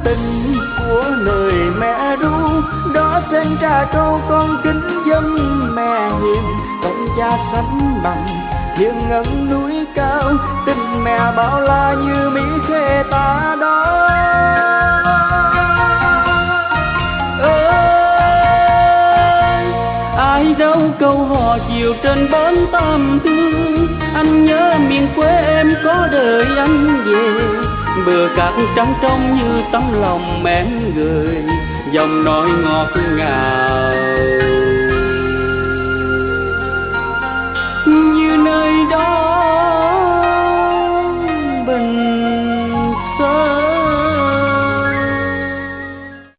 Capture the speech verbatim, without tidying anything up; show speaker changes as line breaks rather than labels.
tình của lời mẹ ru. Đó sen trà trâu con kính dâng mẹ hiền, công cha sánh bằng hiền ngân núi cao. Tình mẹ bao la như mỹ khê ta đó. Ơi ai đâu câu hò chiều trên bến Tam Thương, anh nhớ miền quê em có đời anh về. Bờ cát trắng trong như tấm lòng em gửi, dòng nói ngọt ngào